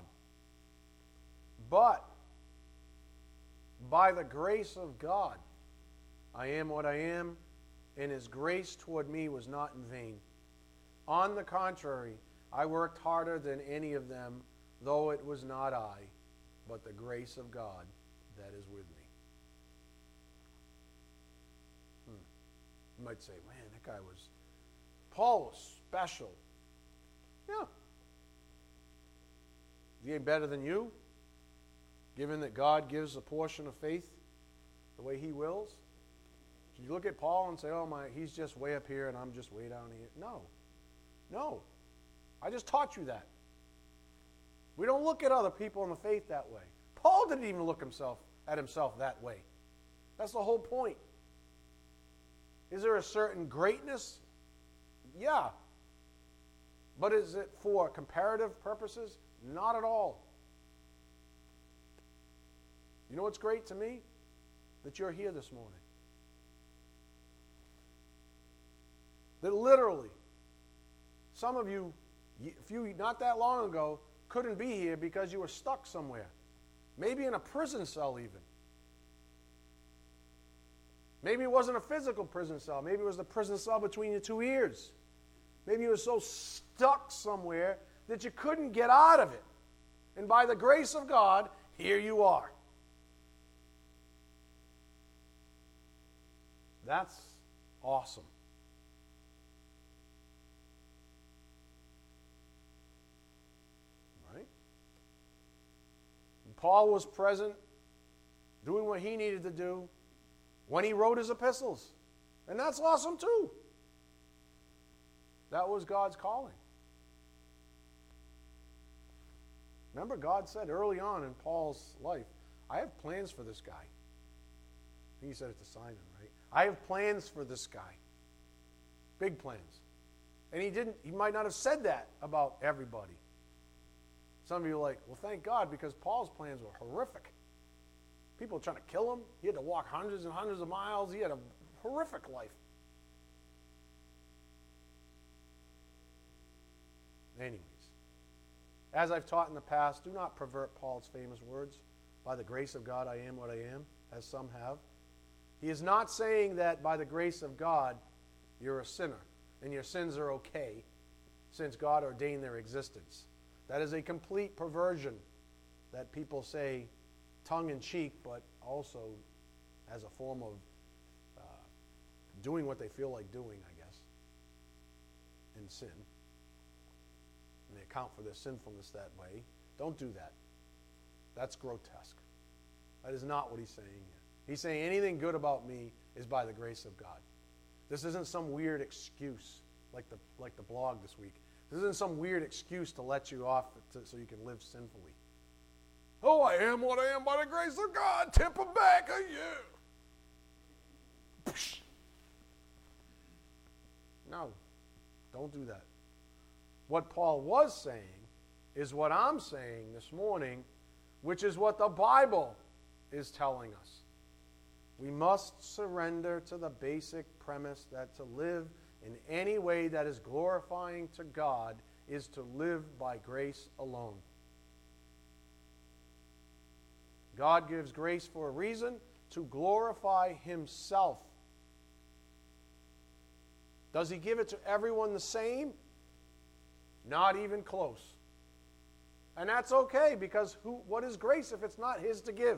But by the grace of God, I am what I am, and His grace toward me was not in vain. On the contrary, I worked harder than any of them, though it was not I, but the grace of God that is with me." Hmm. You might say, man, that guy was, Paul was special. Yeah. He ain't better than you, given that God gives a portion of faith the way He wills. Should you look at Paul and say, oh my, he's just way up here and I'm just way down here? No. No. I just taught you that. We don't look at other people in the faith that way. Paul didn't even look himself at himself that way. That's the whole point. Is there a certain greatness? Yeah. But is it for comparative purposes? Not at all. You know what's great to me? That you're here this morning. That literally, some of you, a few not that long ago, couldn't be here because you were stuck somewhere. Maybe in a prison cell even. Maybe it wasn't a physical prison cell. Maybe it was the prison cell between your two ears. Maybe you were so stuck somewhere that you couldn't get out of it. And by the grace of God, here you are. That's awesome. Right? And Paul was present, doing what he needed to do when he wrote his epistles. And that's awesome too. That was God's calling. Remember, God said early on in Paul's life, I have plans for this guy. I think he said it to Simon, right? I have plans for this guy. Big plans. And he didn't, he might not have said that about everybody. Some of you are like, well, thank God, because Paul's plans were horrific. People were trying to kill him. He had to walk hundreds and hundreds of miles. He had a horrific life. Anyways, as I've taught in the past, do not pervert Paul's famous words, by the grace of God I am what I am, as some have. He is not saying that by the grace of God you're a sinner and your sins are okay since God ordained their existence. That is a complete perversion that people say tongue-in-cheek, but also as a form of uh, doing what they feel like doing, I guess, in sin. And they account for their sinfulness that way. Don't do that. That's grotesque. That is not what he's saying here. He's saying anything good about me is by the grace of God. This isn't some weird excuse like the, like the blog this week. This isn't some weird excuse to let you off to, so you can live sinfully. Oh, I am what I am by the grace of God. Tip him back a year. No, don't do that. What Paul was saying is what I'm saying this morning, which is what the Bible is telling us. We must surrender to the basic premise that to live in any way that is glorifying to God is to live by grace alone. God gives grace for a reason, to glorify himself. Does he give it to everyone the same? Not even close. And that's okay, because who, what is grace if it's not his to give?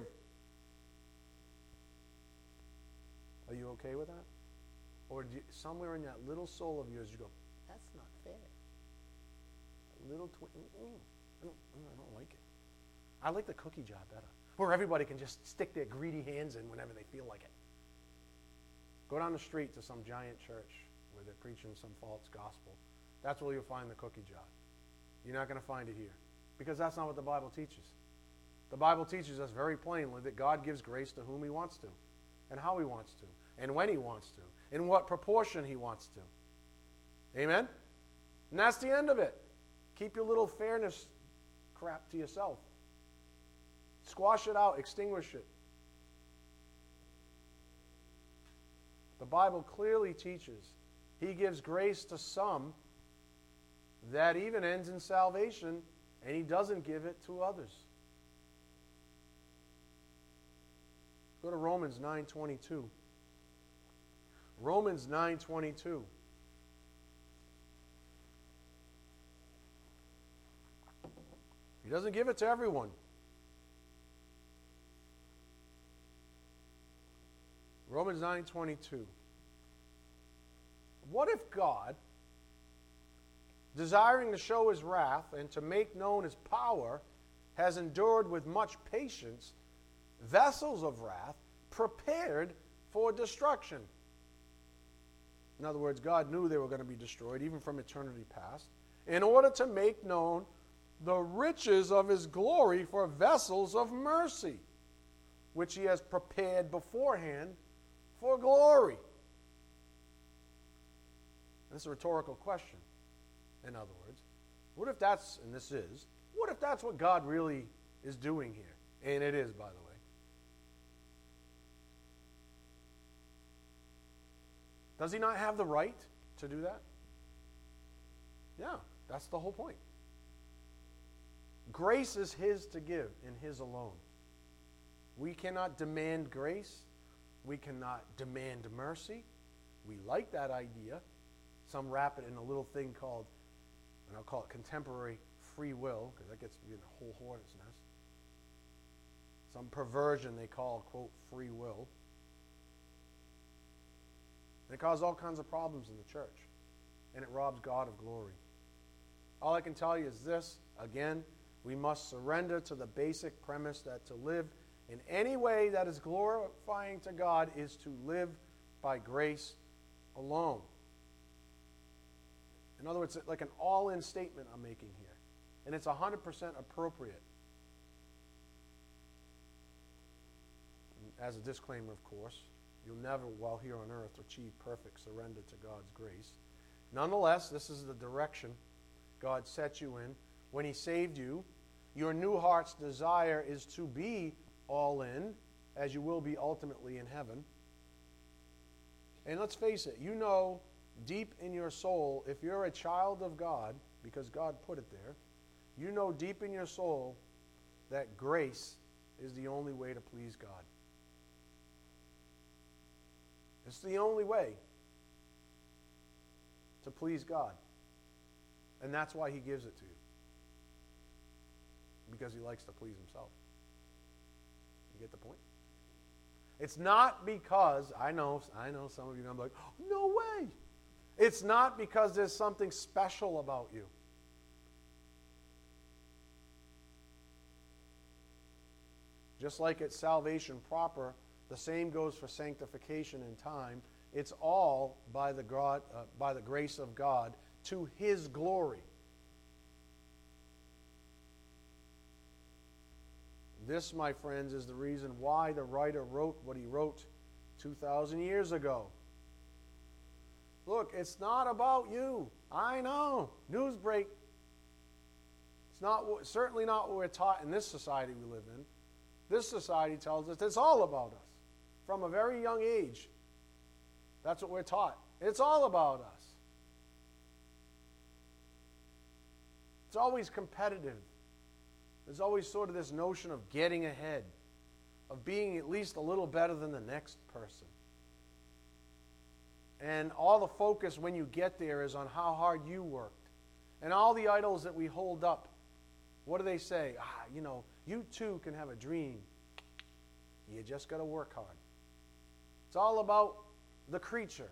Are you okay with that? Or do you, somewhere in that little soul of yours you go, that's not fair. A little twin, I don't, I don't like it. I like the cookie jar better, where everybody can just stick their greedy hands in whenever they feel like it. Go down the street to some giant church where they're preaching some false gospel. That's where you'll find the cookie jar. You're not going to find it here, because that's not what the Bible teaches. The Bible teaches us very plainly that God gives grace to whom he wants to, and how he wants to, and when he wants to, in what proportion he wants to. Amen? And that's the end of it. Keep your little fairness crap to yourself. Squash it out. Extinguish it. The Bible clearly teaches he gives grace to some that even ends in salvation, and he doesn't give it to others. Go to Romans nine twenty-two. Romans nine twenty-two. He doesn't give it to everyone. Romans nine twenty-two. What if God, desiring to show his wrath and to make known his power, has endured with much patience vessels of wrath prepared for destruction? In other words, God knew they were going to be destroyed, even from eternity past, in order to make known the riches of his glory for vessels of mercy, which he has prepared beforehand for glory. This is a rhetorical question, in other words. What if that's, and this is, what if that's what God really is doing here? And it is, by the way. Does he not have the right to do that? Yeah, that's the whole point. Grace is his to give, and his alone. We cannot demand grace. We cannot demand mercy. We like that idea. Some wrap it in a little thing called, and I'll call it contemporary free will, because that gets to be in a whole hornet's nest. Some perversion they call, quote, free will. And it causes all kinds of problems in the church. And it robs God of glory. All I can tell you is this, again, we must surrender to the basic premise that to live in any way that is glorifying to God is to live by grace alone. In other words, it's like an all-in statement I'm making here. And it's one hundred percent appropriate. As a disclaimer, of course, you'll never, while here on earth, achieve perfect surrender to God's grace. Nonetheless, this is the direction God set you in. When He saved you, your new heart's desire is to be all in, as you will be ultimately in heaven. And let's face it, you know deep in your soul, if you're a child of God, because God put it there, you know deep in your soul that grace is the only way to please God. It's the only way to please God. And that's why He gives it to you. Because He likes to please Himself. You get the point? It's not because, I know, I know some of you are going to be like, oh, no way. It's not because there's something special about you. Just like it's salvation proper, the same goes for sanctification in time. It's all by the, God, uh, by the grace of God to His glory. This, my friends, is the reason why the writer wrote what he wrote two thousand years ago. Look, it's not about you. I know. News break. It's not, certainly not what we're taught in this society we live in. This society tells us it's all about us. From a very young age, that's what we're taught. It's all about us. It's always competitive. There's always sort of this notion of getting ahead, of being at least a little better than the next person. And all the focus when you get there is on how hard you worked. And all the idols that we hold up, what do they say? Ah, you know, you too can have a dream. You just got to work hard. It's all about the creature.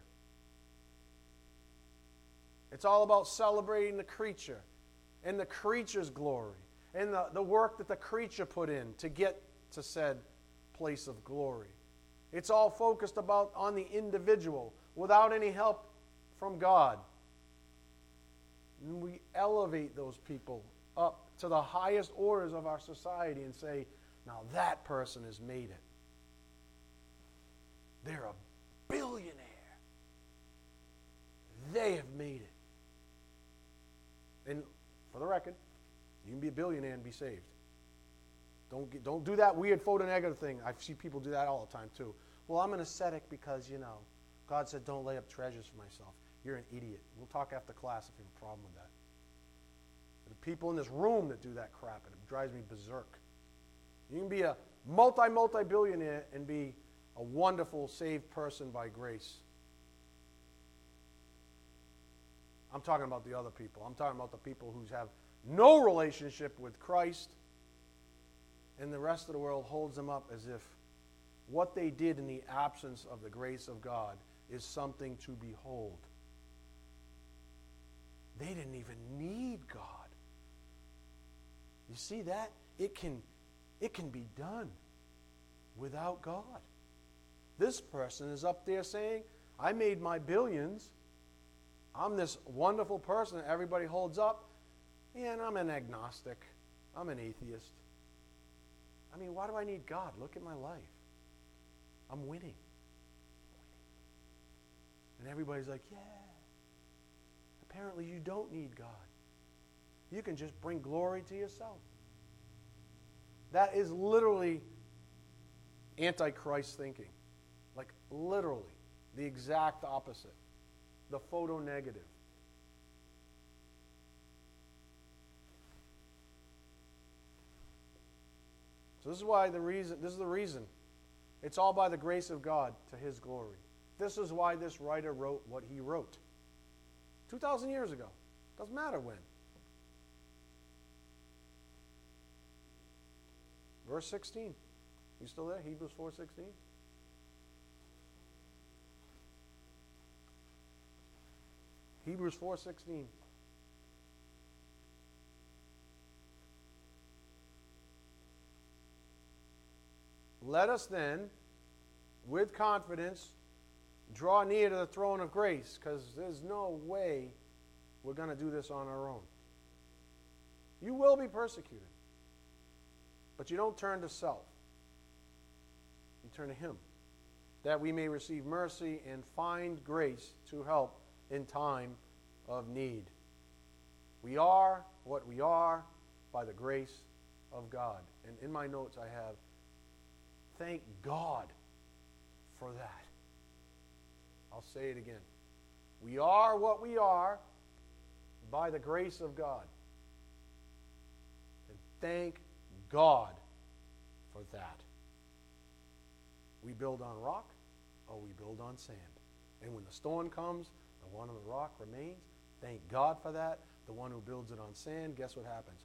It's all about celebrating the creature and the creature's glory and the, the work that the creature put in to get to said place of glory. It's all focused about on the individual without any help from God. And we elevate those people up to the highest orders of our society and say, now that person has made it. They're a billionaire. They have made it. And for the record, you can be a billionaire and be saved. Don't get, don't do that weird photonegative thing. I see people do that all the time too. Well, I'm an ascetic because, you know, God said don't lay up treasures for myself. You're an idiot. We'll talk after class if you have a problem with that. There are people in this room that do that crap, and it drives me berserk. You can be a multi, multi-billionaire and be a wonderful, saved person by grace. I'm talking about the other people. I'm talking about the people who have no relationship with Christ, and the rest of the world holds them up as if what they did in the absence of the grace of God is something to behold. They didn't even need God. You see that? It can, it can be done without God. This person is up there saying, I made my billions. I'm this wonderful person that everybody holds up. Yeah, and I'm an agnostic. I'm an atheist. I mean, why do I need God? Look at my life. I'm winning. And everybody's like, yeah. Apparently you don't need God. You can just bring glory to yourself. That is literally antichrist thinking. Like literally the exact opposite. The photo negative. So this is why the reason, this is the reason. It's all by the grace of God to His glory. This is why this writer wrote what he wrote. two thousand years ago. Doesn't matter when. Verse sixteen. You still there? Hebrews four sixteen. Hebrews four sixteen. Let us then, with confidence, draw near to the throne of grace, because there's no way we're going to do this on our own. You will be persecuted, but you don't turn to self. You turn to Him, that we may receive mercy and find grace to help in time of need. We are what we are by the grace of God. And in my notes I have, thank God for that. I'll say it again. We are what we are by the grace of God. And thank God for that. We build on rock or we build on sand. And when the storm comes, the one on the rock remains. Thank God for that. The one who builds it on sand, guess what happens?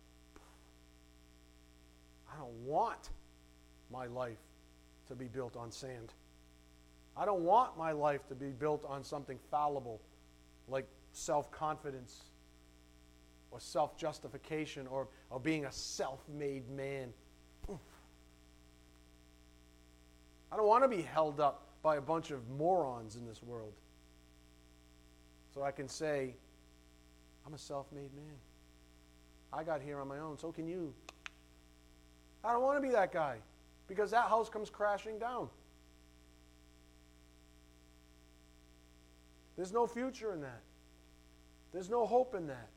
I don't want my life to be built on sand. I don't want my life to be built on something fallible like self-confidence or self-justification or, or being a self-made man. I don't want to be held up by a bunch of morons in this world. So I can say, I'm a self-made man. I got here on my own, so can you. I don't want to be that guy, because that house comes crashing down. There's no future in that. There's no hope in that.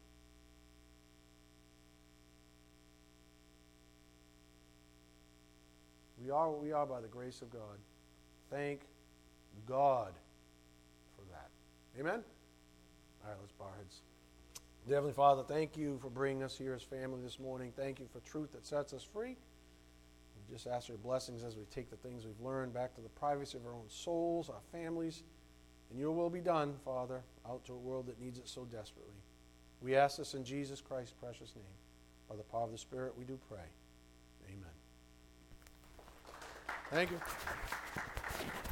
We are what we are by the grace of God. Thank God for that. Amen? All right, let's bow our heads. Dear Heavenly Father, thank you for bringing us here as family this morning. Thank you for truth that sets us free. We just ask your blessings as we take the things we've learned back to the privacy of our own souls, our families, and your will be done, Father, out to a world that needs it so desperately. We ask this in Jesus Christ's precious name. By the power of the Spirit, we do pray. Amen. Thank you.